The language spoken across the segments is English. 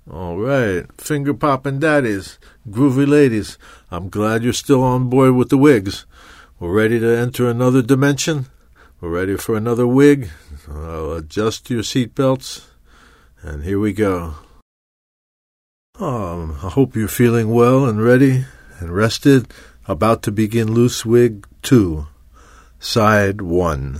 All right, finger-popping daddies, groovy ladies, I'm glad you're still on board with the wigs. We're ready to enter another dimension. We're ready for another wig. I'll adjust your seatbelts, and here we go. I hope you're feeling well and ready and rested. About to begin Loose Wig 2, Side 1.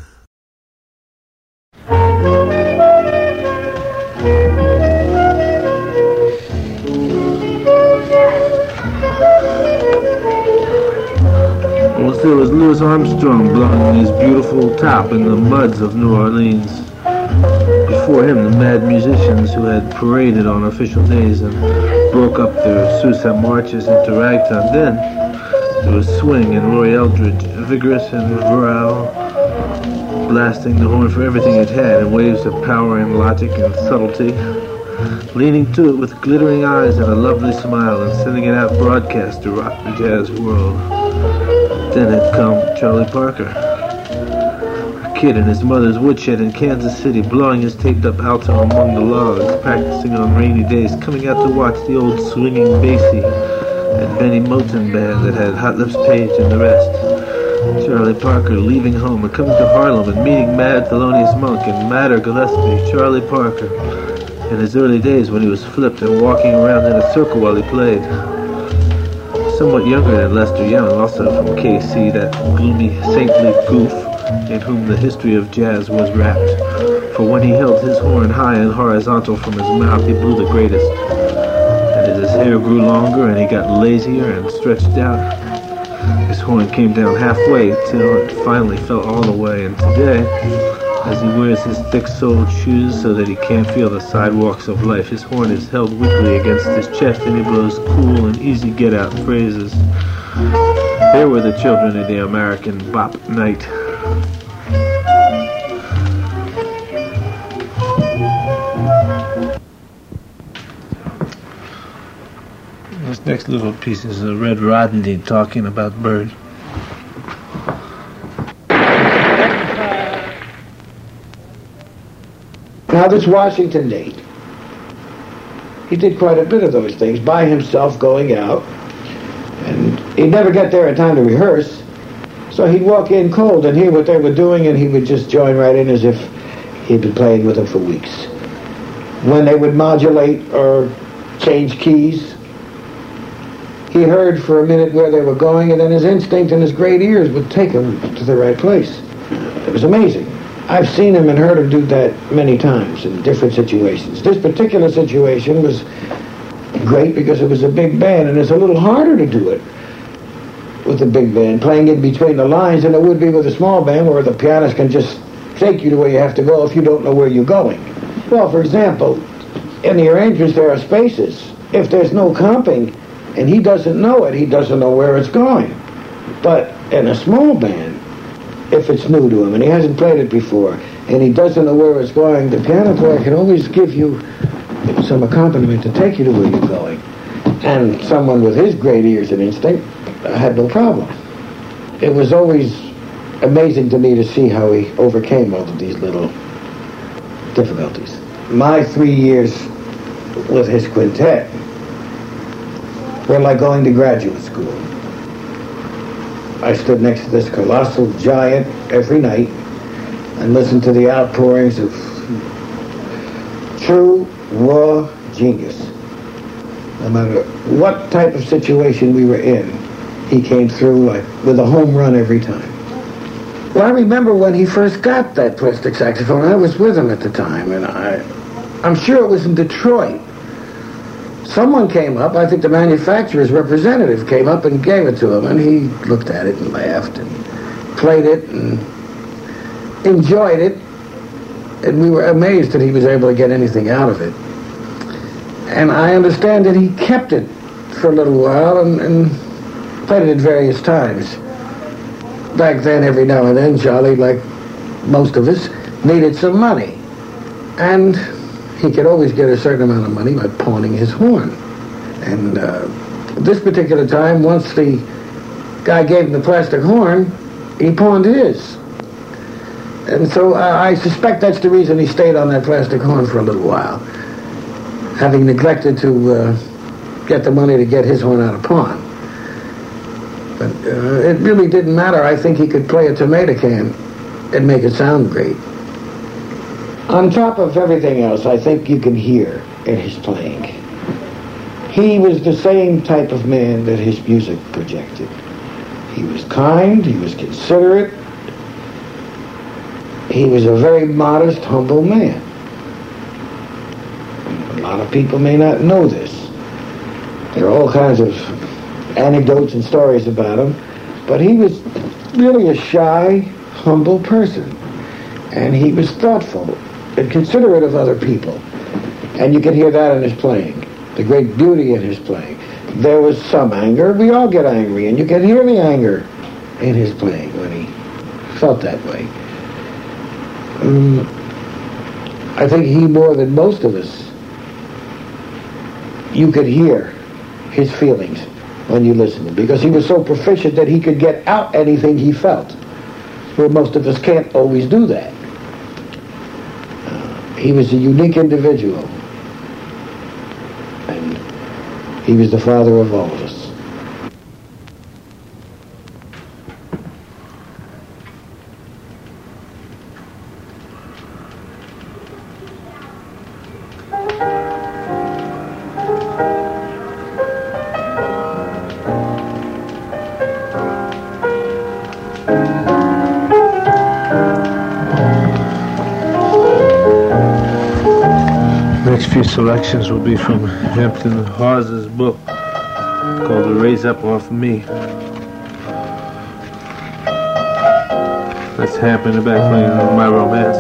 Once there was Louis Armstrong blowing his beautiful top in the muds of New Orleans. Before him, the mad musicians who had paraded on official days and broke up their suicide marches into ragtime. Then there was Swing and Roy Eldridge, vigorous and virile, blasting the horn for everything it had in waves of power and logic and subtlety, leaning to it with glittering eyes and a lovely smile and sending it out broadcast to rock the jazz world. Then had come Charlie Parker, a kid in his mother's woodshed in Kansas City, blowing his taped-up alto among the logs, practicing on rainy days, coming out to watch the old swinging Basie and Benny Moten band that had Hot Lips Page and the rest. Charlie Parker leaving home and coming to Harlem and meeting Mad Thelonious Monk and Madder Gillespie. Charlie Parker, in his early days when he was flipped and walking around in a circle while he played. Somewhat younger than Lester Young, also from KC, that gloomy, saintly goof in whom the history of jazz was wrapped. For when he held his horn high and horizontal from his mouth, he blew the greatest. And as his hair grew longer and he got lazier and stretched out, his horn came down halfway till it finally fell all the way. And today, as he wears his thick-soled shoes so that he can't feel the sidewalks of life, his horn is held weakly against his chest and he blows cool and easy get-out phrases. There were the children of the American bop night. This next little piece is Red Rodney talking about Bird. Now this Washington date, he did quite a bit of those things by himself, going out, and he'd never get there in time to rehearse, so he'd walk in cold and hear what they were doing, and he would just join right in as if he'd been playing with them for weeks. When they would modulate or change keys, he heard for a minute where they were going, and then his instinct and his great ears would take him to the right place. It was amazing. I've seen him and heard him do that many times in different situations. This particular situation was great because it was a big band, and it's a little harder to do it with a big band, playing in between the lines, than it would be with a small band where the pianist can just take you to where you have to go if you don't know where you're going. Well, for example, in the arrangements there are spaces. If there's no comping and he doesn't know it, he doesn't know where it's going. But in a small band, if it's new to him and he hasn't played it before and he doesn't know where it's going, the piano player can always give you some accompaniment to take you to where you're going. And someone with his great ears and instinct had no problem. It was always amazing to me to see how he overcame all of these little difficulties. My 3 years with his quintet were like going to graduate school. I stood next to this colossal giant every night and listened to the outpourings of true, raw genius. No matter what type of situation we were in, he came through like with a home run every time. Well, I remember when he first got that plastic saxophone. I was with him at the time, and I'm sure it was in Detroit. Someone came up, I think the manufacturer's representative came up and gave it to him, and he looked at it and laughed and played it and enjoyed it, and we were amazed that he was able to get anything out of it. And I understand that he kept it for a little while and played it at various times. Back then, every now and then, Charlie, like most of us, needed some money. And he could always get a certain amount of money by pawning his horn. And this particular time, once the guy gave him the plastic horn, he pawned his. And so I suspect that's the reason he stayed on that plastic horn for a little while. having neglected to get the money to get his one out of pawn. But it really didn't matter. I think he could play a tomato can and make it sound great. On top of everything else, I think you can hear in his playing. He was the same type of man that his music projected. He was kind, he was considerate, he was a very modest, humble man. A lot of people may not know this. There are all kinds of anecdotes and stories about him, but he was really a shy, humble person. And he was thoughtful and considerate of other people. And you can hear that in his playing, the great beauty in his playing. There was some anger. We all get angry, and you can hear the anger in his playing when he felt that way. I think he, more than most of us, you could hear his feelings when you listen to him, because he was so proficient that he could get out anything he felt, where most of us can't always do that. He was a unique individual, and he was the father of all of us. Next few selections will be from Hampton Hawes's book called A Raise Up Off Me. That's Hamp in the back playing My Romance.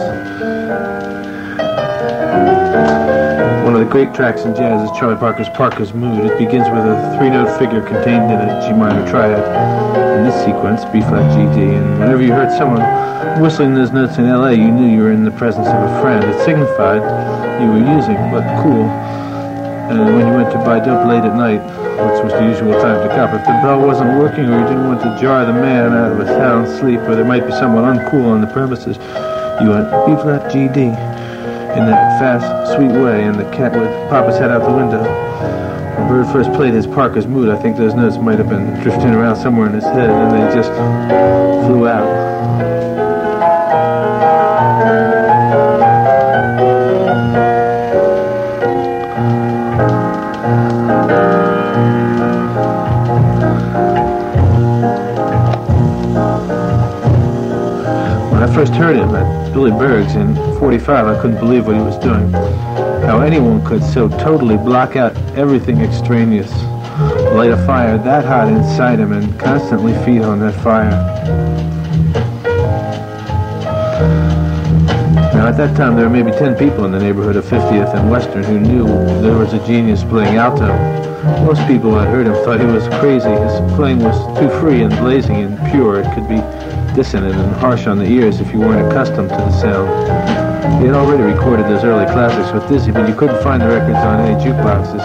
One of the great tracks in jazz is Charlie Parker's Parker's Mood. It begins with a three-note figure contained in a G minor triad. In this sequence, B flat G D, and whenever you heard someone whistling those notes in L.A., you knew you were in the presence of a friend. It signified you were using, but cool. And when you went to buy dope late at night, which was the usual time to cop, if the bell wasn't working or you didn't want to jar the man out of a sound sleep, or there might be someone uncool on the premises, you went B flat G D in that fast, sweet way, and the cat would pop his head out the window. When Bird first played his Parker's Mood, I think those notes might have been drifting around somewhere in his head, and they just flew out. When I first heard him at Billy Berg's in 45, I couldn't believe what he was doing. How anyone could so totally block out everything extraneous, light a fire that hot inside him, and constantly feed on that fire. Now at that time there were maybe 10 people in the neighborhood of 50th and Western who knew there was a genius playing alto. Most people who had heard him thought he was crazy. His playing was too free and blazing and pure. It could be dissonant and harsh on the ears if you weren't accustomed to the sound. He had already recorded those early classics with Dizzy, but you couldn't find the records on any jukeboxes.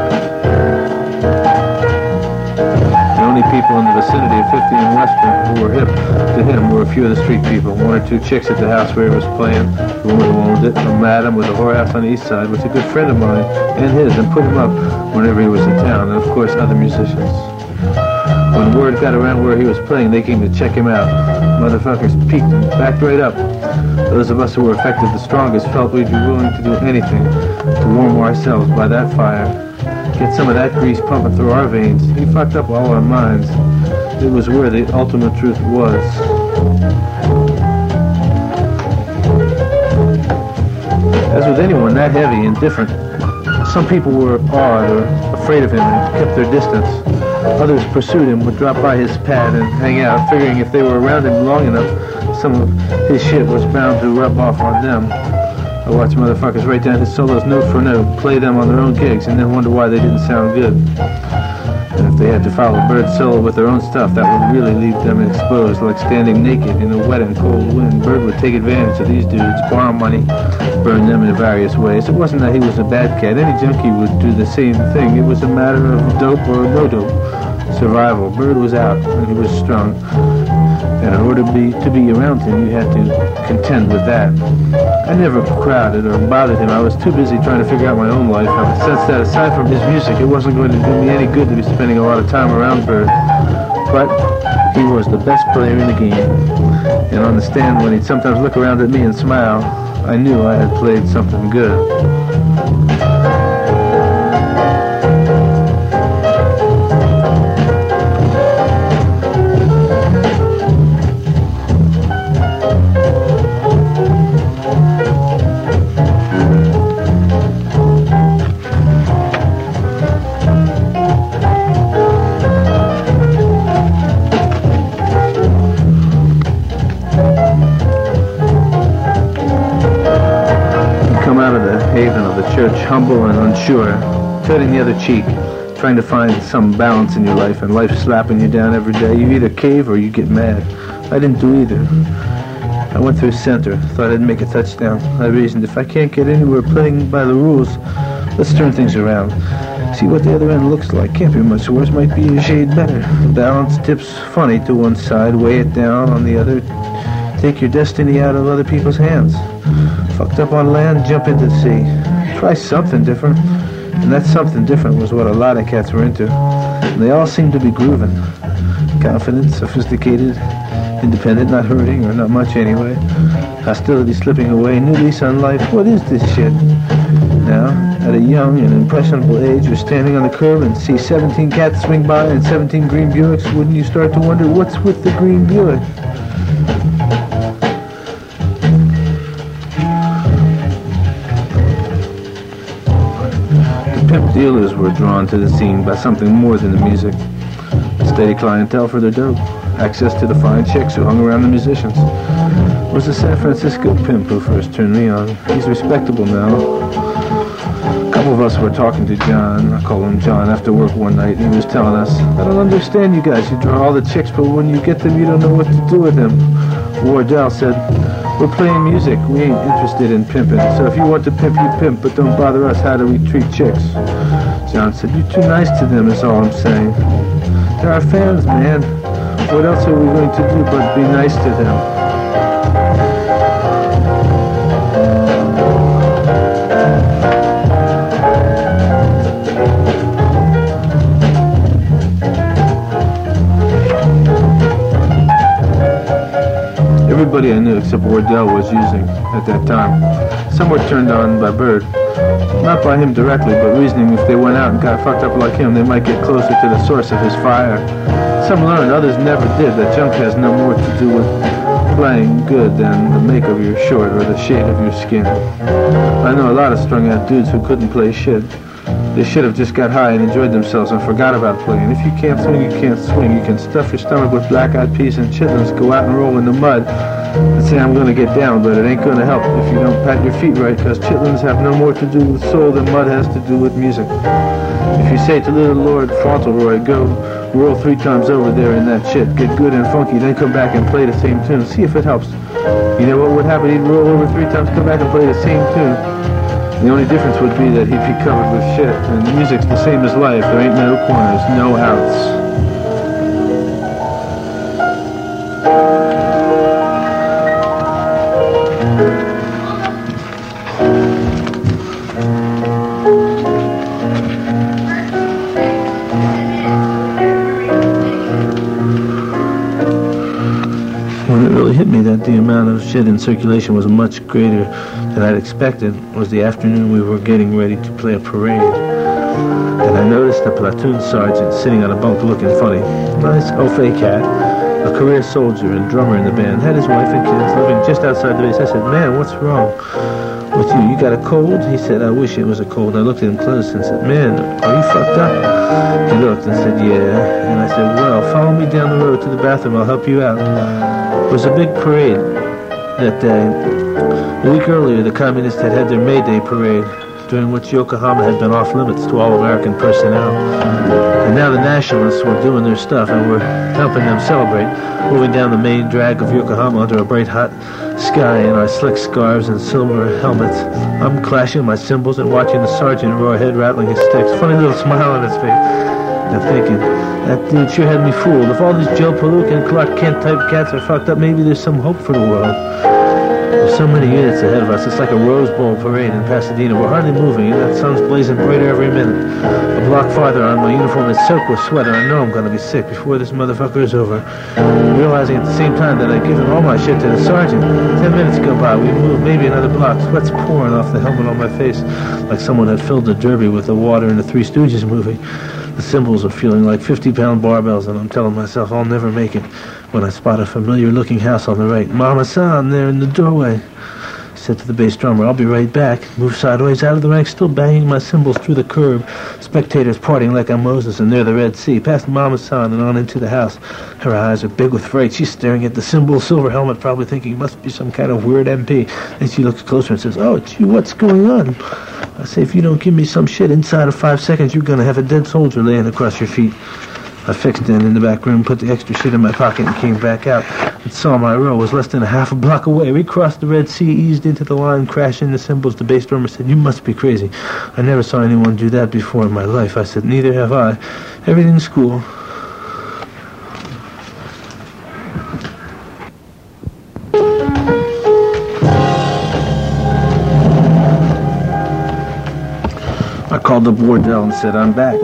The only people in the vicinity of 50 and Western who were hip to him were a few of the street people. One or two chicks at the house where he was playing. The woman who owned it, a madam with a whorehouse on the east side, was a good friend of mine and his, and put him up whenever he was in town, and of course other musicians. When word got around where he was playing, they came to check him out. Motherfuckers peeked and backed right up. Those of us who were affected the strongest felt we'd be willing to do anything to warm ourselves by that fire. Get some of that grease pumping through our veins. He fucked up all our minds. It was where the ultimate truth was. As with anyone that heavy and different, some people were awed or afraid of him and kept their distance. Others pursued him, would drop by his pad and hang out, figuring if they were around him long enough, some of his shit was bound to rub off on them. I watched motherfuckers write down his solos note for note, play them on their own gigs, and then wonder why they didn't sound good. And if they had to follow Bird's solo with their own stuff, that would really leave them exposed, like standing naked in a wet and cold wind. Bird would take advantage of these dudes, borrow money, burn them in various ways. It wasn't that he was a bad cat. Any junkie would do the same thing. It was a matter of dope or no dope. survival. Bird was out, and he was strung. And in order to be around him, you had to contend with that. I never crowded or bothered him. I was too busy trying to figure out my own life. I sensed that aside from his music, it wasn't going to do me any good to be spending a lot of time around Bird. But he was the best player in the game. And on the stand, when he'd sometimes look around at me and smile, I knew I had played something good. Humble and unsure, turning the other cheek, trying to find some balance in your life, and life slapping you down every day. You either cave or you get mad. I didn't do either. I went through center, thought I'd make a touchdown. I reasoned, if I can't get anywhere playing by the rules, let's turn things around. See what the other end looks like. Can't be much worse, might be a shade better. The balance tips funny to one side, weigh it down on the other. Take your destiny out of other people's hands. Fucked up on land, jump into the sea. Try something different. And that something different was what a lot of cats were into. And they all seemed to be grooving. Confident, sophisticated, independent, not hurting, or not much anyway. Hostility slipping away, new lease on life. What is this shit? Now, at a young and impressionable age, you're standing on the curb and see 17 cats swing by and 17 green Buicks. Wouldn't you start to wonder, what's with the green Buick? Pimp dealers were drawn to the scene by something more than the music. A steady clientele for their dope. Access to the fine chicks who hung around the musicians. It was the San Francisco pimp who first turned me on. He's respectable now. A couple of us were talking to John, I call him John, after work one night, and he was telling us, I don't understand you guys. You draw all the chicks, but when you get them, you don't know what to do with them. Wardell said, we're playing music. We ain't interested in pimping. So if you want to pimp, you pimp, but don't bother us. How do we treat chicks? John said, you're too nice to them, is all I'm saying. They're our fans, man. What else are we going to do but be nice to them? Everybody I knew except Wardell was using at that time. Some were turned on by Bird. Not by him directly, but reasoning if they went out and got fucked up like him, they might get closer to the source of his fire. Some learned, others never did, that junk has no more to do with playing good than the make of your short or the shade of your skin. I know a lot of strung-out dudes who couldn't play shit. They should have just got high and enjoyed themselves and forgot about playing. If you can't swing, you can't swing. You can stuff your stomach with black-eyed peas and chitlins, go out and roll in the mud, and say, I'm going to get down, but it ain't going to help if you don't pat your feet right, because chitlins have no more to do with soul than mud has to do with music. If you say to little Lord Fauntleroy, go roll 3 times over there in that shit, get good and funky, then come back and play the same tune, see if it helps. You know what would happen? He'd roll over 3 times, come back and play the same tune. The only difference would be that he'd be covered with shit, and music's the same as life. There ain't no corners, no outs. Hit me that the amount of shit in circulation was much greater than I'd expected was the afternoon we were getting ready to play a parade. And I noticed a platoon sergeant sitting on a bunk looking funny. Nice au-fait cat, a career soldier and drummer in the band, had his wife and kids living just outside the base. I said, man, what's wrong with you? You got a cold? He said, I wish it was a cold. I looked at him close and said, man, are you fucked up? He looked and said, yeah. And I said, well, follow me down the road to the bathroom. I'll help you out. It was a big parade that day. A week earlier, the communists had had their May Day parade, during which Yokohama had been off limits to all American personnel. And now the nationalists were doing their stuff and were helping them celebrate, moving down the main drag of Yokohama under a bright hot sky in our slick scarves and silver helmets. I'm clashing my cymbals and watching the sergeant roar ahead, rattling his sticks. Funny little smile on his face. Now thinking, that dude sure had me fooled. If all these Joe Palooka and Clark Kent type cats are fucked up, maybe there's some hope for the world. There's so many units ahead of us. It's like a Rose Bowl parade in Pasadena. We're hardly moving, and that sun's blazing brighter every minute. A block farther on, my uniform is soaked with sweat, and I know I'm going to be sick before this motherfucker is over. Realizing at the same time that I'd given all my shit to the sergeant. 10 minutes go by. We moved maybe another block. Sweat's pouring off the helmet on my face like someone had filled a derby with the water in the Three Stooges movie. The cymbals are feeling like 50-pound barbells, and I'm telling myself I'll never make it when I spot a familiar-looking house on the right. Mama-san, there in the doorway. I said to the bass drummer, I'll be right back. Move sideways out of the ranks, still banging my cymbals through the curb. Spectators partying like I'm Moses and near the Red Sea. Past Mama-san and on into the house. Her eyes are big with fright. She's staring at the cymbal, silver helmet, probably thinking must be some kind of weird MP. Then she looks closer and says, oh, it's you. What's going on? I say, if you don't give me some shit inside of 5 seconds, you're going to have a dead soldier laying across your feet. I fixed it in the back room, put the extra shit in my pocket, and came back out. And saw my row was less than a half a block away. We crossed the Red Sea, eased into the line, crashing the cymbals. The bass drummer said, you must be crazy. I never saw anyone do that before in my life. I said, neither have I. Everything's cool. I called the Bordell and said, I'm back.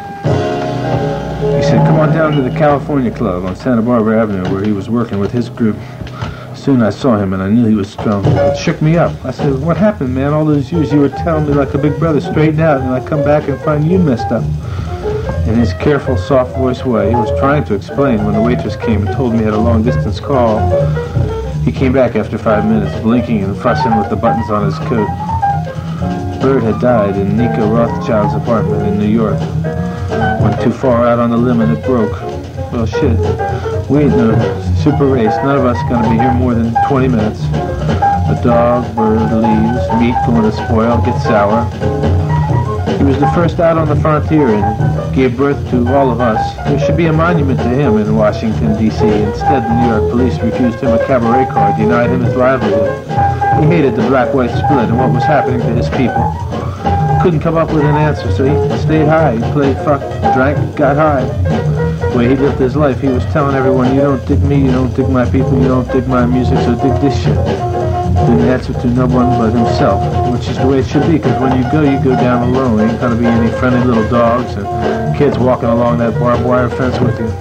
He said, come on down to the California Club on Santa Barbara Avenue where he was working with his group. Soon I saw him and I knew he was strong. It shook me up. I said, what happened, man? All those years you were telling me like a big brother, straighten out, and I come back and find you messed up. In his careful, soft voice way, he was trying to explain when the waitress came and told me he had a long-distance call. He came back after 5 minutes, blinking and fussing with the buttons on his coat. Bird had died in Nico Rothschild's apartment in New York. Went too far out on the limb and it broke. Well, shit. We ain't no super race. None of us gonna be here more than 20 minutes. The dog, bird, leaves, meat going to spoil, get sour. He was the first out on the frontier and gave birth to all of us. There should be a monument to him in Washington, D.C. Instead, the New York police refused him a cabaret card, denied him his livelihood. He hated the black-white split and what was happening to his people. Couldn't come up with an answer, so he stayed high. He played, fucked, drank, got high. The way he lived his life, he was telling everyone, you don't dig me, you don't dig my people, you don't dig my music, so dig this shit. Didn't answer to no one but himself, which is the way it should be, because when you go down alone. There ain't gonna be any friendly little dogs and kids walking along that barbed wire fence with you.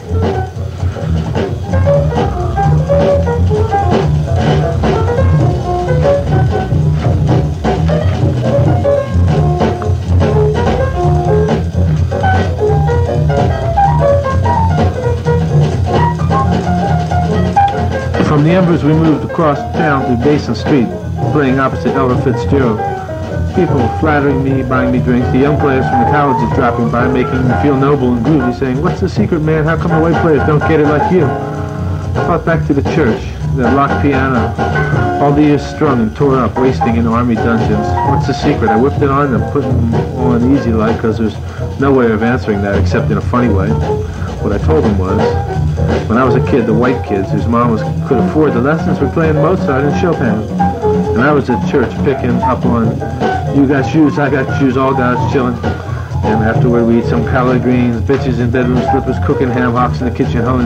From the Embers, we moved across town to Basin Street, playing opposite Ella Fitzgerald. People flattering me, buying me drinks. The young players from the colleges dropping by, making me feel noble and groovy, saying, what's the secret, man? How come the white players don't get it like you? I thought back to the church, that locked piano, all the years strung and tore up, wasting in army dungeons. What's the secret? I whipped it on them, put them on easy like, because there's no way of answering that except in a funny way. What I told them was, when I was a kid, the white kids whose moms could afford the lessons were playing Mozart and Chopin. And I was at church picking up on, you got shoes, I got shoes, all guys chilling. And afterward we eat some collard greens, bitches in bedroom slippers, cooking ham hocks in the kitchen humming.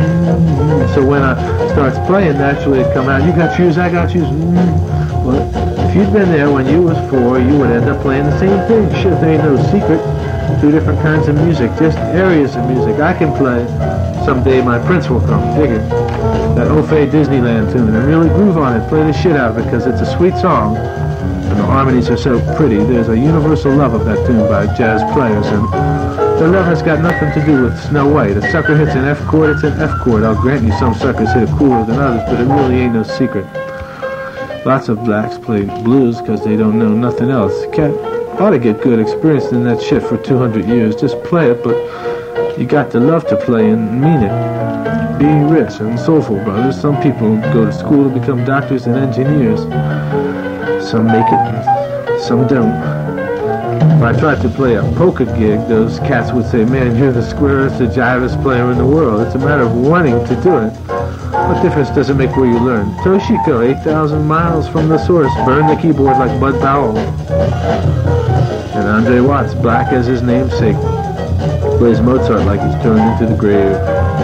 So when I starts playing, naturally it'd come out, you got shoes, I got shoes. Well, if you'd been there when you was 4, you would end up playing the same thing. Shit, there ain't no secret. 2 different kinds of music, just areas of music. I can play Someday My Prince Will Come, dig it. That Ophé Disneyland tune, and really groove on it, play the shit out of it, because it's a sweet song, and the harmonies are so pretty. There's a universal love of that tune by jazz players, and the love has got nothing to do with Snow White. A sucker hits an F chord, it's an F chord. I'll grant you some suckers hit it cooler than others, but it really ain't no secret. Lots of blacks play blues because they don't know nothing else. Cat ought to get good experience in that shit for 200 years. Just play it, but you got to love to play and mean it. Be rich and soulful, brothers. Some people go to school to become doctors and engineers. Some make it, and some don't. If I tried to play a polka gig, those cats would say, man, you're the squarest, the jivest player in the world. It's a matter of wanting to do it. What difference does it make where you learn? Toshiko, 8,000 miles from the source, burned the keyboard like Bud Powell. And Andre Watts, black as his namesake. Plays Mozart like he's turned into the grave.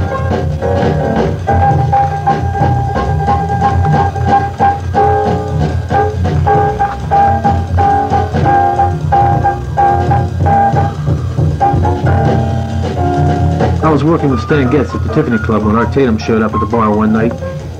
I was working with Stan Getz at the Tiffany Club when Art Tatum showed up at the bar one night.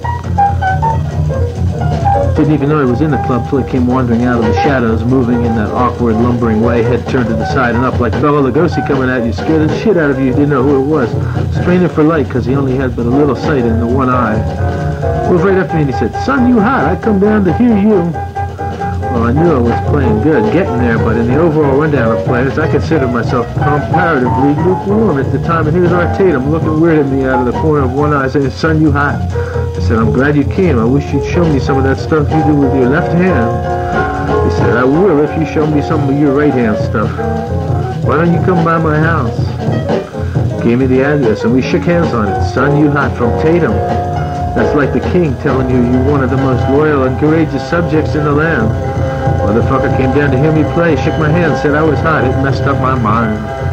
Didn't even know he was in the club till he came wandering out of the shadows, moving in that awkward, lumbering way, head turned to the side and up like Bela Lugosi coming at you, scared the shit out of you. You didn't know who it was. Straining for light because he only had but a little sight in the one eye. Moved right up to me and he said, "Son, you hot. I come down to hear you." Well, I knew I was playing good, getting there, but in the overall rundown of players, I considered myself comparatively lukewarm at the time, and here's Art Tatum looking weird at me out of the corner of one eye, saying, "Son, you hot." I said, "I'm glad you came. I wish you'd show me some of that stuff you do with your left hand." He said, "I will if you show me some of your right hand stuff. Why don't you come by my house?" Gave me the address, and we shook hands on it. "Son, you hot," from Tatum. That's like the king telling you you're one of the most loyal and courageous subjects in the land. Motherfucker came down to hear me play, shook my hand, said I was hot. It messed up my mind.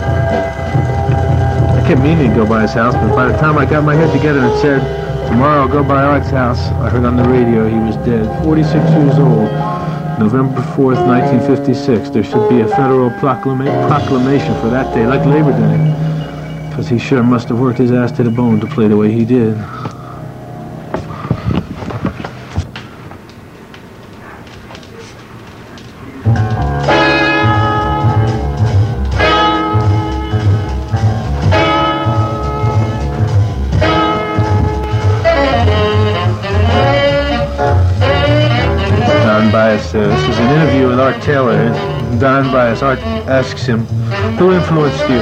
I kept meaning to go by his house, but by the time I got my head together and said, "Tomorrow I'll go by Art's house," I heard on the radio he was dead, 46 years old. November 4th, 1956. There should be a federal proclamation for that day, like Labor Day. Because he sure must have worked his ass to the bone to play the way he did. This is an interview with Art Taylor. Don Bias. Art asks him, "Who influenced you?"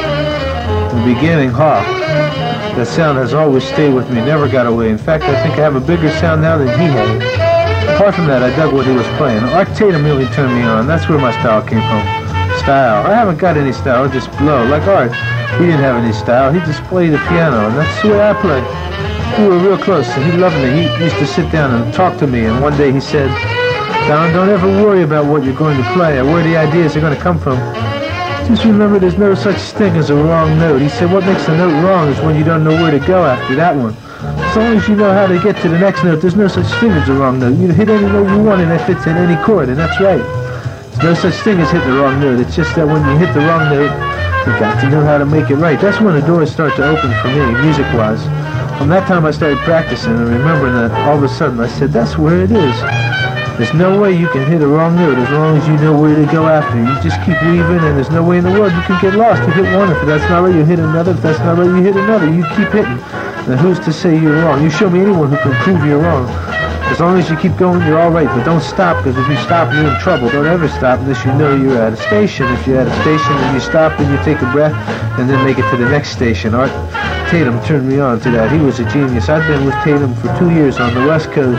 In the beginning, Hawk. That sound has always stayed with me, never got away. In fact, I think I have a bigger sound now than he had. Apart from that, I dug what he was playing. Art Tatum really turned me on. That's where my style came from. Style. I haven't got any style, I just blow. Like Art, he didn't have any style. He just played the piano, and that's the way I play. We were real close, and he loved me. He used to sit down and talk to me, and one day he said, "Don, don't ever worry about what you're going to play or where the ideas are going to come from. Just remember there's no such thing as a wrong note." He said, "What makes the note wrong is when you don't know where to go after that one. As long as you know how to get to the next note, there's no such thing as a wrong note. You hit any note you want and it fits in any chord, and that's right. There's no such thing as hitting the wrong note. It's just that when you hit the wrong note, you've got to know how to make it right." That's when the doors start to open for me, music-wise. From that time I started practicing and remembering that all of a sudden I said, "That's where it is. There's no way you can hit a wrong note as long as you know where to go after. You just keep weaving, and there's no way in the world you can get lost. You hit one, if that's not right, you hit another. If that's not right, you hit another. You keep hitting. Now who's to say you're wrong? You show me anyone who can prove you're wrong. As long as you keep going, you're all right, but don't stop, because if you stop, you're in trouble. Don't ever stop unless you know you're at a station. If you're at a station and you stop, then you take a breath and then make it to the next station." Art Tatum turned me on to that. He was a genius. I'd been with Tatum for 2 years on the West Coast.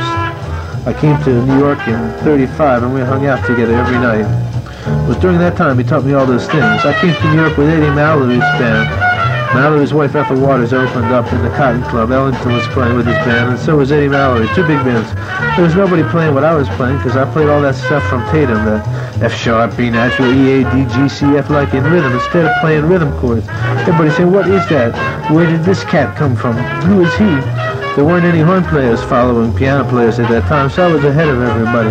I came to New York in '35 and we hung out together every night. It was during that time he taught me all those things. I came to New York with Eddie Mallory's band. Mallory's wife Ethel Waters opened up in the Cotton Club. Ellington was playing with his band, and so was Eddie Mallory. 2 big bands. There was nobody playing what I was playing because I played all that stuff from Tatum, the F sharp, B natural, E, A, D, G, C, F, like in rhythm, instead of playing rhythm chords. Everybody saying, "What is that? Where did this cat come from? Who is he?" There weren't any horn players following piano players at that time, so I was ahead of everybody.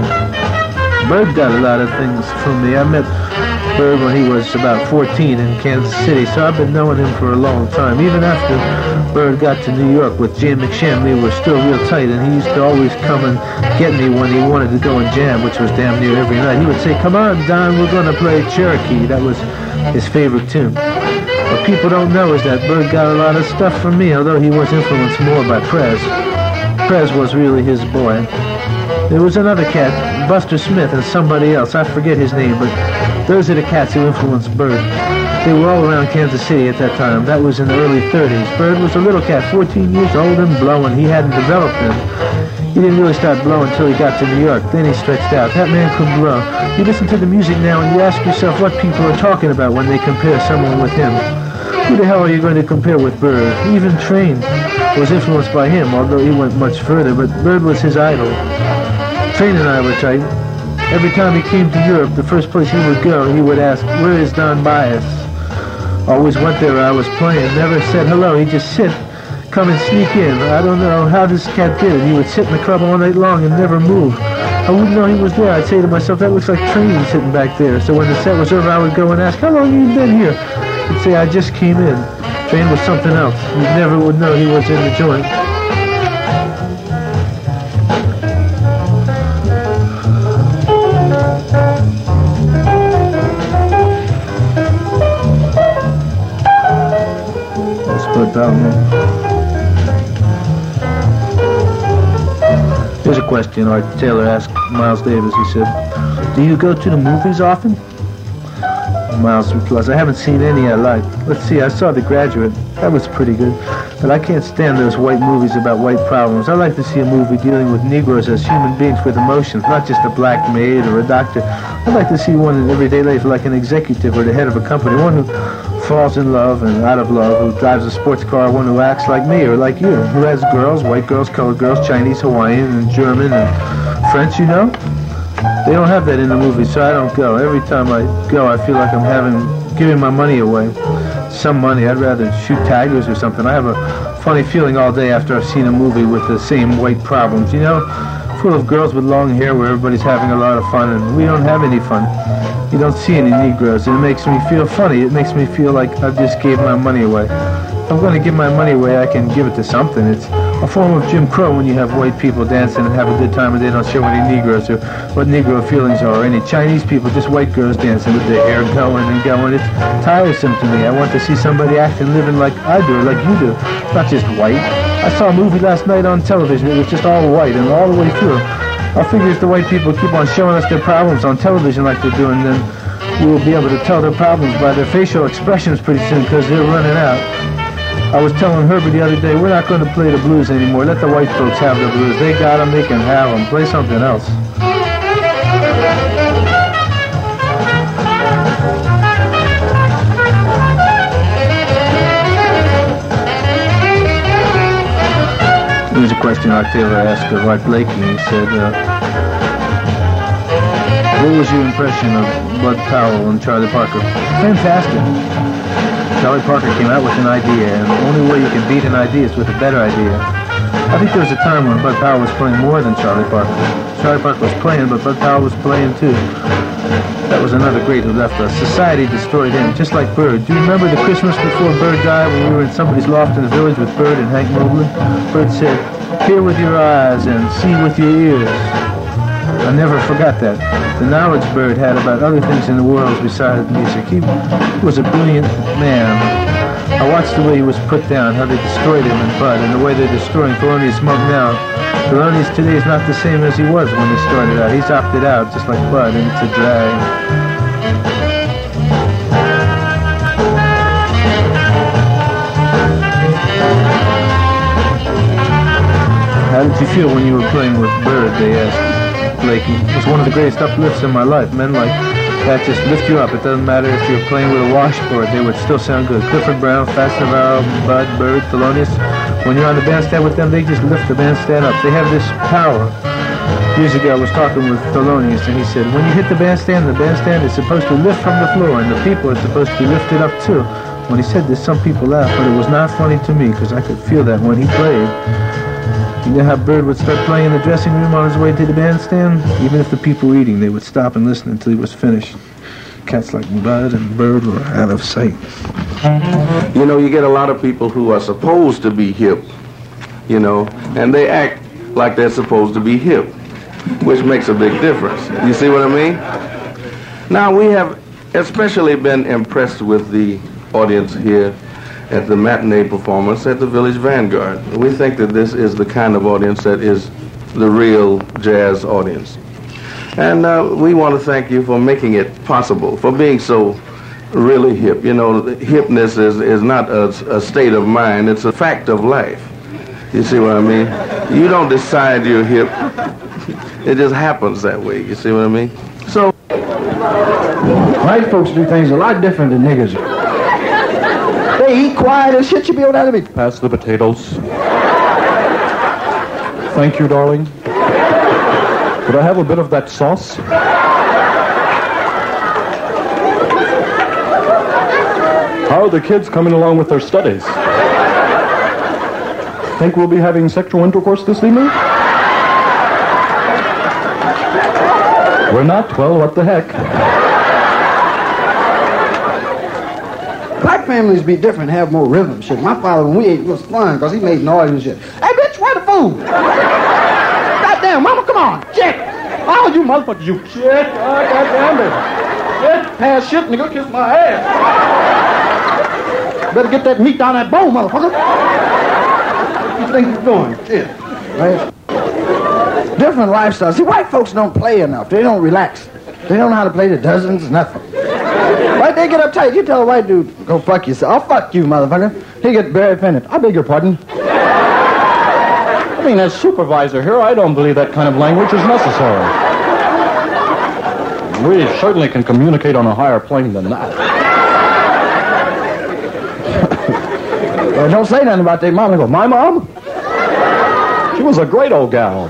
Bird got a lot of things from me. I met Bird when he was about 14 in Kansas City, so I've been knowing him for a long time. Even after Bird got to New York with Jam McSham, we were still real tight, and he used to always come and get me when he wanted to go and jam, which was damn near every night. He would say, "Come on, Don, we're going to play Cherokee." That was his favorite tune. What people don't know is that Bird got a lot of stuff from me, although he was influenced more by Prez. Prez was really his boy. There was another cat, Buster Smith, and somebody else. I forget his name, but those are the cats who influenced Bird. They were all around Kansas City at that time. That was in the early 30s. Bird was a little cat, 14 years old and blowing. He hadn't developed then. He didn't really start blowing until he got to New York. Then he stretched out. That man could blow. You listen to the music now and you ask yourself what people are talking about when they compare someone with him. Who the hell are you going to compare with Bird? Even Train was influenced by him, although he went much further, but Bird was his idol. Train and I were tight. Every time he came to Europe, the first place he would go, he would ask, "Where is Don Bias?" Always went there where I was playing, never said hello. He'd just sit, come and sneak in. I don't know how this cat did it. He would sit in the club all night long and never move. I wouldn't know he was there. I'd say to myself, that looks like Train sitting back there. So when the set was over, I would go and ask, how long have you been here? He'd say, I just came in. Train was something else. You never would know he was in the joint. Here's a question Art Taylor asked Miles Davis. He said, do you go to the movies often? Miles replies, I haven't seen any I like. Let's see, I saw The Graduate. That was pretty good. But I can't stand those white movies about white problems. I like to see a movie dealing with Negroes as human beings with emotions, not just a black maid or a doctor. I'd like to see one in everyday life, like an executive or the head of a company, one who falls in love and out of love, who drives a sports car, one who acts like me or like you, who has girls, white girls, colored girls, Chinese, Hawaiian, and German, and French, you know? They don't have that in the movies, so I don't go. Every time I go, I feel like I'm giving my money away. Some money. I'd rather shoot tigers or something. I have a funny feeling all day after I've seen a movie with the same white problems, you know? Full of girls with long hair where everybody's having a lot of fun, and we don't have any fun. You don't see any Negroes, and it makes me feel funny. It makes me feel like I just gave my money away. If I'm going to give my money away, I can give it to something. It's a form of Jim Crow when you have white people dancing and have a good time and they don't show any Negroes or what Negro feelings are, or any Chinese people, just white girls dancing with their hair going and going. It's tiresome to me. I want to see somebody acting, living like I do, like you do, not just white. I saw a movie last night on television. It was just all white and all the way through. I figure if the white people keep on showing us their problems on television like they're doing, then we'll be able to tell their problems by their facial expressions pretty soon, because they're running out. I was telling Herbie the other day, we're not going to play the blues anymore. Let the white folks have the blues. They got them, they can have them. Play something else. Here's a question Art Taylor asked of Art Blakey. He said, what was your impression of Bud Powell and Charlie Parker? Fantastic. Charlie Parker came out with an idea, and the only way you can beat an idea is with a better idea. I think there was a time when Bud Powell was playing more than Charlie Parker. Charlie Parker was playing, but Bud Powell was playing too. That was another great who left us. Society destroyed him, just like Bird. Do you remember the Christmas before Bird died when we were in somebody's loft in the village with Bird and Hank Mobley? Bird said, hear with your eyes and see with your ears. I never forgot that. The knowledge Bird had about other things in the world besides music. He was a brilliant man. I watched the way he was put down, how they destroyed him and Bud, and the way they're destroying Thelonious Monk now. Thelonious today is not the same as he was when he started out. He's opted out, just like Bud, and it's a drag. How did you feel when you were playing with Bird, they asked Blakey. It was one of the greatest uplifts in my life. Men like that just lift you up. It doesn't matter if you're playing with a washboard, they would still sound good. Clifford Brown, Fats Navarro, Bud, Bird, Thelonious. When you're on the bandstand with them, they just lift the bandstand up. They have this power. Years ago, I was talking with Thelonious, and he said, when you hit the bandstand is supposed to lift from the floor, and the people are supposed to be lifted up too. When he said this, some people laughed, but it was not funny to me, because I could feel that when he played. You know how Bird would start playing in the dressing room on his way to the bandstand? Even if the people were eating, they would stop and listen until he was finished. Cats like Bud and Bird were out of sight. You know, you get a lot of people who are supposed to be hip, you know, and they act like they're supposed to be hip, which makes a big difference. You see what I mean? Now, we have especially been impressed with the audience here at the matinee performance at the Village Vanguard. We think that this is the kind of audience that is the real jazz audience. And we want to thank you for making it possible, for being so really hip. You know, hipness is not a state of mind, it's a fact of life. You see what I mean? You don't decide you're hip. It just happens that way. You see what I mean? So, white folks do things a lot different than niggers. They eat quiet and shit, you be able to be. Pass the potatoes. Thank you, darling. Could I have a bit of that sauce? How are the kids coming along with their studies? Think we'll be having sexual intercourse this evening? We're not? Well, what the heck? Black families be different, have more rhythm. Shit, my father, when we ate, it was fun, because he made noise and shit. Hey, bitch, where the food? Goddamn, mama, come on, shit. Oh, you motherfucker, you shit. Oh, goddamn it. Shit, pass shit, nigga, kiss my ass. Better get that meat down that bone, motherfucker. What you think you're doing? Shit. Right? Different lifestyles. See, white folks don't play enough. They don't relax. They don't know how to play the dozens, nothing. Right? They get uptight. You tell a white dude, go fuck yourself. I'll fuck you, motherfucker. He gets very offended. I beg your pardon. I mean, as supervisor here, I don't believe that kind of language is necessary. We certainly can communicate on a higher plane than that. Well, don't say nothing about their mom. I go, my mom? She was a great old gal.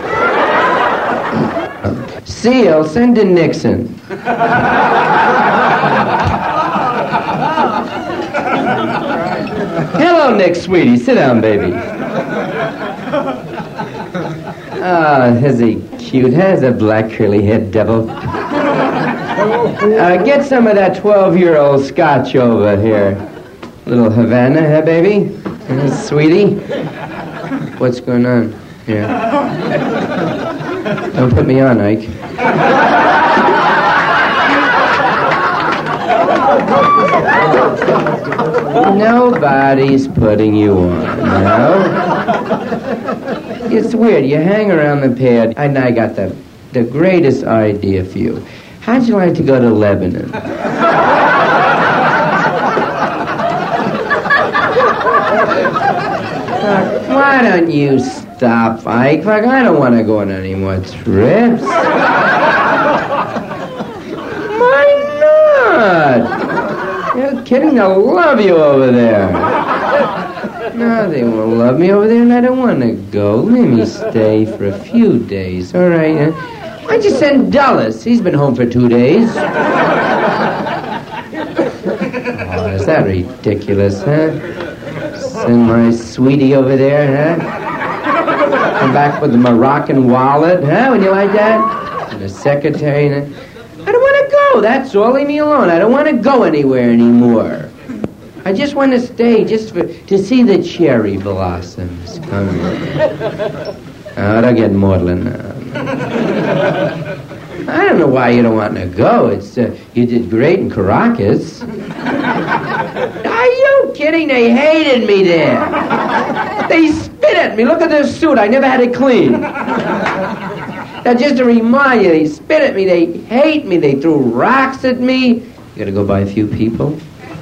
Seal, send in Nixon. Hello, Nick, sweetie. Sit down, baby. Is he cute? Has a black curly-haired devil. Get some of that 12-year-old scotch over here. Little Havana, huh, baby? Sweetie? What's going on? Yeah. Don't put me on, Ike. Nobody's putting you on, no? It's weird. You hang around the pad, and I got the greatest idea for you. How'd you like to go to Lebanon? Why don't you stop, Ike? Fuck, I don't want to go on any more trips. Why not? You're kidding. They'll love you over there. No, they won't love me over there, and I don't want to go. Let me stay for a few days, all right? Why'd you send Dulles? He's been home for 2 days. Oh, is that ridiculous, huh? Send my sweetie over there, huh? Come back with a Moroccan wallet, huh? Would you like that? And a secretary. I don't want to go. That's all. Leave me alone. I don't want to go anywhere anymore. I just want to stay just to see the cherry blossoms come in. Oh, don't get maudlin now. I don't know why you don't want to go. It's you did great in Caracas. Are you kidding? They hated me there. They spit at me. Look at this suit. I never had it cleaned. Now, just to remind you, they spit at me. They hate me. They threw rocks at me. You got to go by a few people.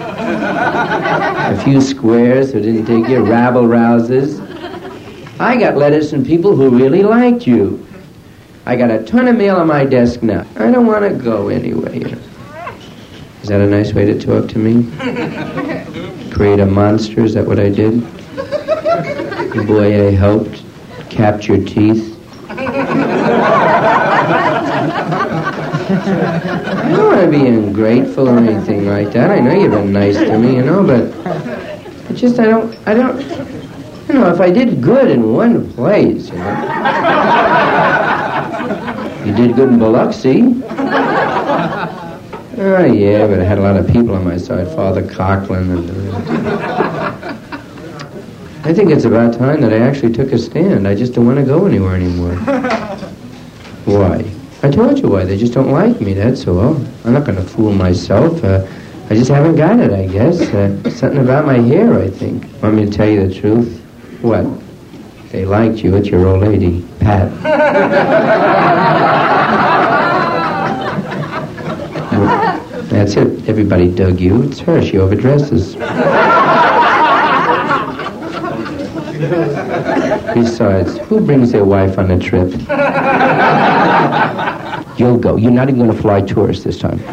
A few squares who didn't take your rabble-rousers. I got letters from people who really liked you. I got a ton of mail on my desk now. I don't want to go anywhere. Is that a nice way to talk to me? Create a monster, is that what I did? Boy, I helped. Capture teeth. I don't want to be ungrateful or anything like that. I know you've been nice to me, but it's just I don't, if I did good in one place, You did good in Biloxi. Oh, yeah, but I had a lot of people on my side. Father Coughlin and... I think it's about time that I actually took a stand. I just don't want to go anywhere anymore. Why? I told you why. They just don't like me, that's all. I'm not going to fool myself. I just haven't got it, I guess. Something about my hair, I think. Want me to tell you the truth? What? They liked you. It's your old lady, Pat. That's it. Everybody dug you. It's her. She overdresses. Besides, who brings their wife on a trip? You'll go. You're not even going to fly tourists this time.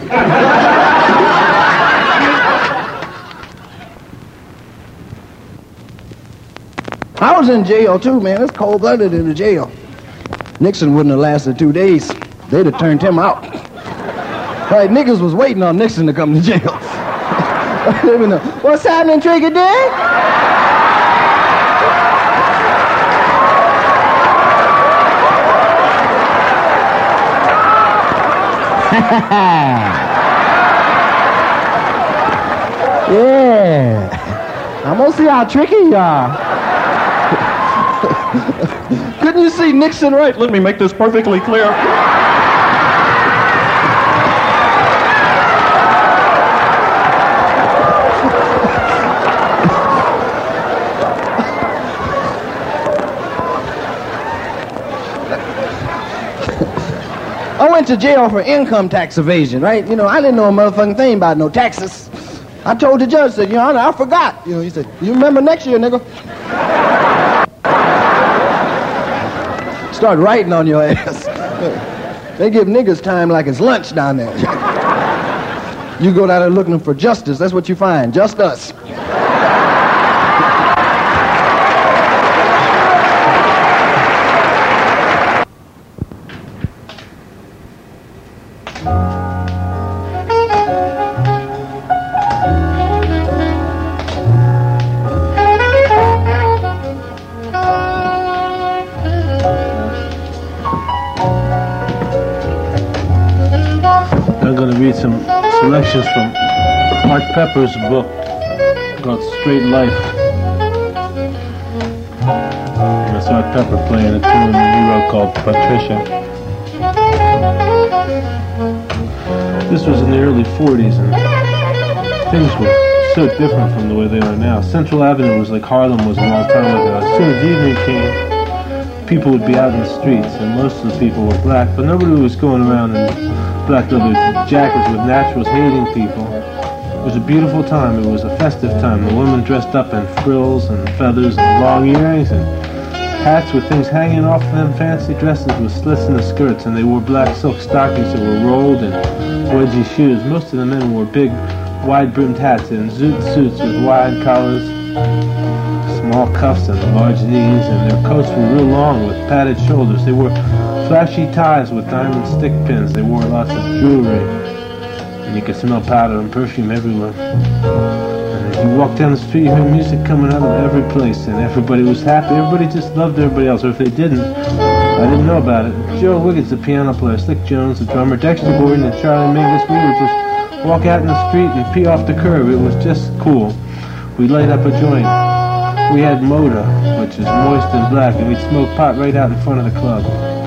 I was in jail, too, man. It's cold-blooded in the jail. Nixon wouldn't have lasted 2 days. They'd have turned him out. Right, niggas was waiting on Nixon to come to jail. Let me know. What's happening, Tricky Dick? Yeah. I'm gonna see how tricky you are. Couldn't you see Nixon right? Let me make this perfectly clear. I went to jail for income tax evasion, right? You know, I didn't know a motherfucking thing about no taxes. I told the judge, said, Your Honor, I forgot. You know, he said, you remember next year, nigga. Start writing on your ass. They give niggas time like it's lunch down there. You go down there looking for justice, that's what you find, just us. Some selections from Art Pepper's book called Straight Life. That's Art Pepper playing a tune he wrote called Patricia. This was in the early 40s and things were so different from the way they are now. Central Avenue was like Harlem was a long time ago. As soon as evening came, people would be out in the streets, and most of the people were black, but nobody was going around in black leather jackets with naturals hating people. It was a beautiful time. It was a festive time. The women dressed up in frills and feathers and long earrings and hats with things hanging off them, fancy dresses with slits in the skirts, and they wore black silk stockings that were rolled and wedgie shoes. Most of the men wore big, wide-brimmed hats and zoot suits with wide collars, small cuffs and large knees, and their coats were real long with padded shoulders. They wore flashy ties with diamond stick pins. They wore lots of jewelry, and you could smell powder and perfume everywhere. And as you walked down the street, you heard music coming out of every place, and everybody was happy. Everybody just loved everybody else, or if they didn't, I didn't know about it. Joe Wiggins, the piano player, Slick Jones, the drummer, Dexter Gordon, and Charlie Mingus, we would just walk out in the street and pee off the curb. It was just cool. We'd light up a joint. We had Moda, which is moist and black, and we'd smoke pot right out in front of the club.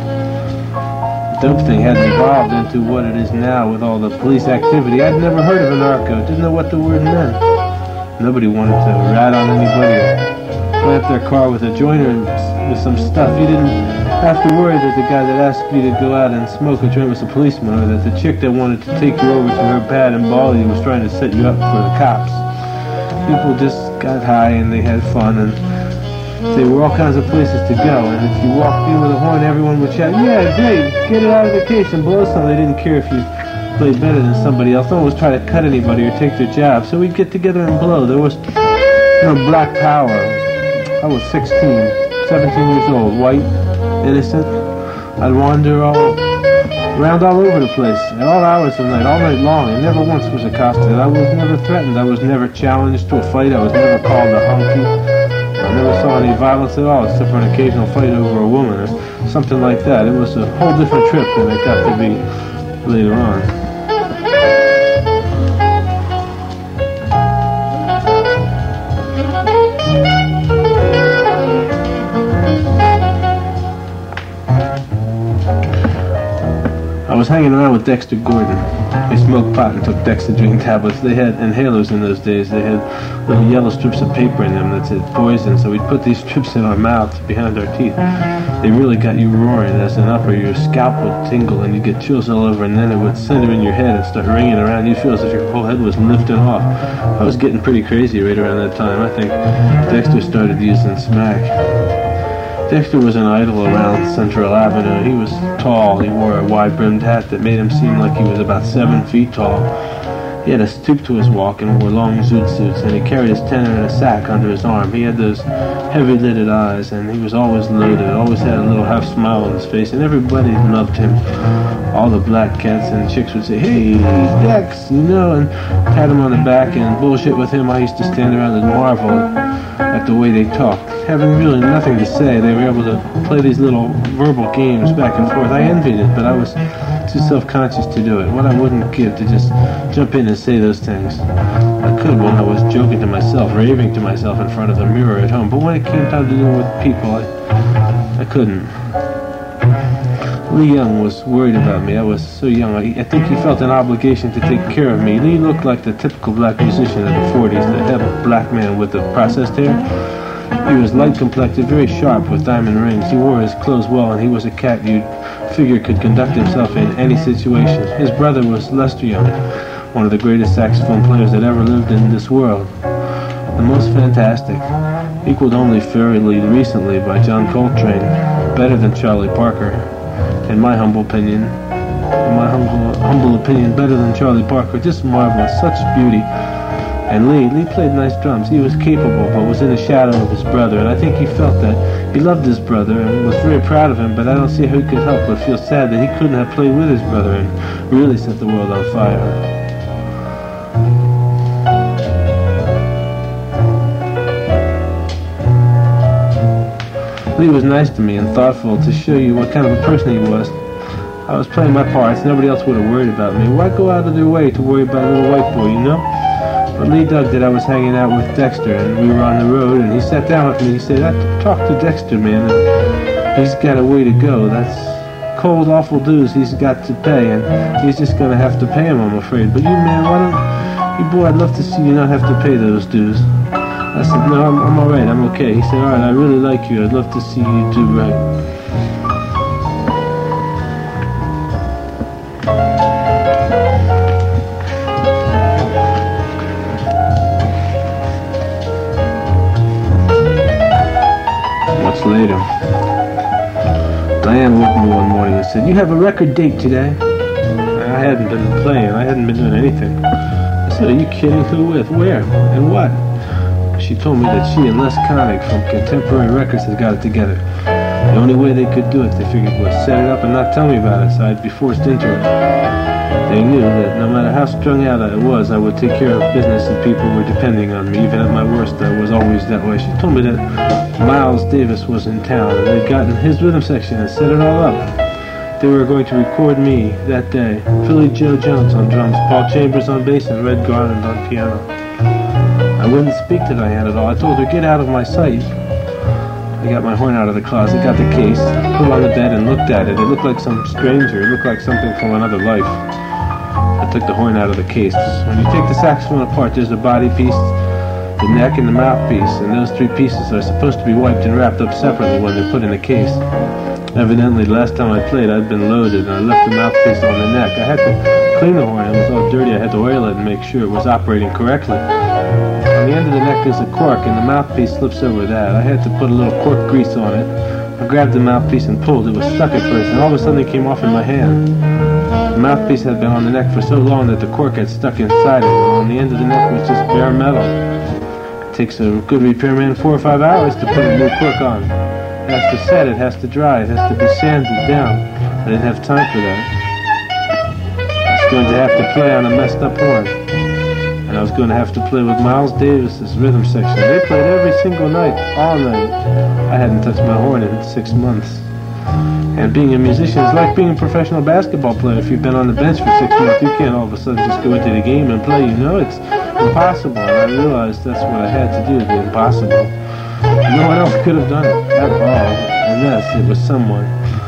The dope thing hadn't evolved into what it is now with all the police activity. I'd never heard of a narco, didn't know what the word meant. Nobody wanted to rat on anybody or plant their car with a joiner with some stuff. You didn't have to worry that the guy that asked you to go out and smoke a joint was a policeman, or that the chick that wanted to take you over to her pad in Bali was trying to set you up for the cops. People just got high and they had fun, and there were all kinds of places to go. And if you walked in with a horn, everyone would shout, "Yeah, great, get it out of the case and blow some." They didn't care if you played better than somebody else. No one was trying to cut anybody or take their job. So we'd get together and blow. There was black power. I was 16, 17 years old, white, innocent. I'd wander around all over the place, at all hours of the night, all night long, and never once was accosted. I was never threatened. I was never challenged to a fight. I was never called a hunky. I never saw any violence at all, except for an occasional fight over a woman or something like that. It was a whole different trip than it got to be later on. I was hanging around with Dexter Gordon. They smoked pot and took Dexedrine tablets. They had inhalers in those days. They had little yellow strips of paper in them that said poison, so we'd put these strips in our mouths behind our teeth. They really got you roaring. As an upper, your scalp would tingle and you'd get chills all over, and then it would center in your head and start ringing around. You'd feel as if your whole head was lifting off. I was getting pretty crazy right around that time. I think Dexter started using smack. Dexter was an idol around Central Avenue. He was tall. He wore a wide-brimmed hat that made him seem like he was about 7 feet tall. He had a stoop to his walk and wore long zoot suits, and he carried his tenor in a sack under his arm. He had those heavy-lidded eyes, and he was always loaded, always had a little half-smile on his face, and everybody loved him. All the black cats and chicks would say, "Hey, Dex," you know, and pat him on the back and bullshit with him. I used to stand around and marvel at the way they talked. Having really nothing to say, they were able to play these little verbal games back and forth. I envied it, but I was too self-conscious to do it. What I wouldn't give to just jump in and say those things. I could when I was joking to myself, raving to myself in front of the mirror at home, but when it came time to do it with people, I couldn't. Lee Young was worried about me. I was so young. I think he felt an obligation to take care of me. Lee looked like the typical black musician of the 40s, the heavy black man with the processed hair. He was light-complected, very sharp, with diamond rings. He wore his clothes well, and he was a cat you'd figure could conduct himself in any situation. His brother was Lester Young, one of the greatest saxophone players that ever lived in this world. The most fantastic, equaled only fairly recently by John Coltrane, better than Charlie Parker. In my humble opinion, better than Charlie Parker. Just marvelous, such beauty. And Lee played nice drums. He was capable, but was in the shadow of his brother. And I think he felt that. He loved his brother and was very proud of him, but I don't see how he could help but feel sad that he couldn't have played with his brother and really set the world on fire. Lee was nice to me and thoughtful to show you what kind of a person he was. I was playing my parts. Nobody else would have worried about me. Why go out of their way to worry about a little white boy, you know? But Lee dug that I was hanging out with Dexter, and we were on the road, and he sat down with me. He said, "I talked to Dexter, man, and he's got a way to go. That's cold, awful dues he's got to pay, and he's just going to have to pay him, I'm afraid. But you, man, why don't you, boy, I'd love to see you not have to pay those dues." I said, "No, I'm all right. I'm okay." He said, "All right, I really like you. I'd love to see you do right." Much later, Diane woke me one morning and said, "You have a record date today." I hadn't been playing. I hadn't been doing anything. I said, "Are you kidding? Who with? Where? And what?" She told me that she and Les Connick from Contemporary Records had got it together. The only way they could do it, they figured, was set it up and not tell me about it, so I'd be forced into it. They knew that no matter how strung out I was, I would take care of business and people were depending on me. Even at my worst, I was always that way. She told me that Miles Davis was in town and they'd gotten his rhythm section and set it all up. They were going to record me that day. Philly Joe Jones on drums, Paul Chambers on bass, and Red Garland on piano. I wouldn't speak to Diane at all. I told her, "Get out of my sight." I got my horn out of the closet, got the case, put it on the bed and looked at it. It looked like some stranger. It looked like something from another life. I took the horn out of the case. When you take the saxophone apart, there's a body piece, the neck, and the mouthpiece, and those three pieces are supposed to be wiped and wrapped up separately when they're put in a case. Evidently, the last time I played, I'd been loaded, and I left the mouthpiece on the neck. I had to clean the horn. It was all dirty. I had to oil it and make sure it was operating correctly. On the end of the neck is a cork, and the mouthpiece slips over that. I had to put a little cork grease on it. I grabbed the mouthpiece and pulled. It was stuck at first, and all of a sudden it came off in my hand. The mouthpiece had been on the neck for so long that the cork had stuck inside it, and on the end of the neck was just bare metal. It takes a good repairman 4 or 5 hours to put a new cork on. It has to set, it has to dry, it has to be sanded down. I didn't have time for that. I was going to have to play on a messed up horn. And I was going to have to play with Miles Davis's rhythm section. They played every single night, all night. I hadn't touched my horn in 6 months. And being a musician is like being a professional basketball player. If you've been on the bench for 6 months, you can't all of a sudden just go into the game and play. You know, it's impossible. And I realized that's what I had to do, the impossible. No one else could have done it at all, unless it was someone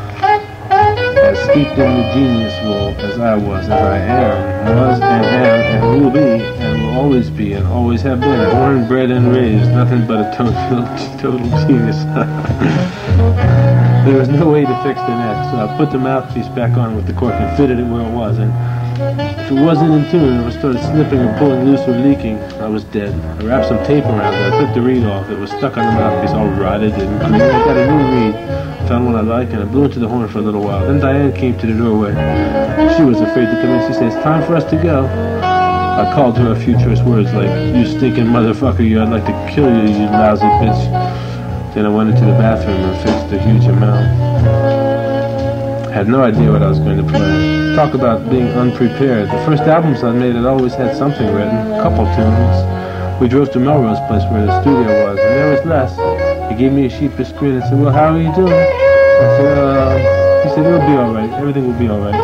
as steeped in the genius wool as I was, as I am, was and am, and will be, and will always be, and always have been, born, bred, and raised, nothing but a total genius. There was no way to fix the neck, so I put the mouthpiece back on with the cork and fitted it where it was, and if it wasn't in tune, or it started slipping or pulling loose or leaking, I was dead. I wrapped some tape around it. I took the reed off. It was stuck on the mouthpiece, all rotted and green. I got a new reed, found one I liked, and I blew into the horn for a little while. Then Diane came to the doorway. She was afraid to come in. She said, "It's time for us to go." I called her a few choice words like, "You stinking motherfucker, I'd like to kill you, you lousy bitch." Then I went into the bathroom and fixed a huge amount. Had no idea what I was going to play. Talk about being unprepared. The first albums I made had always had something written, a couple tunes. We drove to Melrose Place where the studio was, and there was Les. He gave me a sheepish grin and said, "Well, how are you doing?" I said, he said, "It'll be all right. Everything will be all right."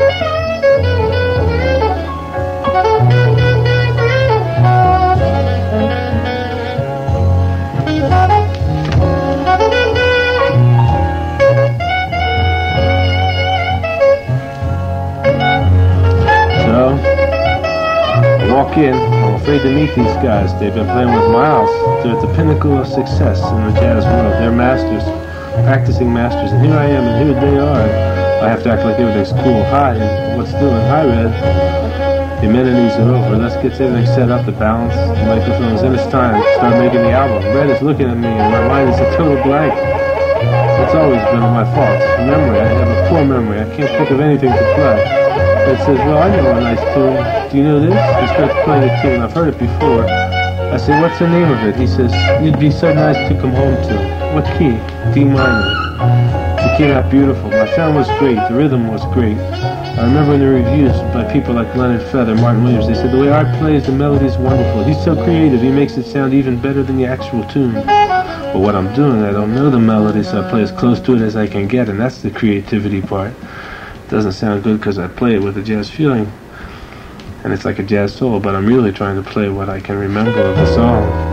Walk in, I'm afraid to meet these guys. They've been playing with Miles. They're at the pinnacle of success in the jazz world. They're masters, practicing masters, and here I am, and here they are. I have to act like everything's cool. Hi, and what's doing? Hi, Red. The amenities are over. Let's get everything set up, the balance, the microphones, and it's time to start making the album. Red is looking at me, and my mind is a total blank. It's always been my fault. Memory, I have a poor memory. I can't think of anything to play. It says, "Well, I know a nice tune. Do you know this?" He starts playing the tune. I've heard it before. I say, "What's the name of it?" He says, "You'd be so nice to come home to." What key? D minor. It came out beautiful. My sound was great. The rhythm was great. I remember in the reviews by people like Leonard Feather, Martin Williams, they said, "The way Art plays, the melody's wonderful. He's so creative. He makes it sound even better than the actual tune." But what I'm doing, I don't know the melody, so I play as close to it as I can get, and that's the creativity part. Doesn't sound good because I play it with a jazz feeling, and it's like a jazz solo, but I'm really trying to play what I can remember of the song.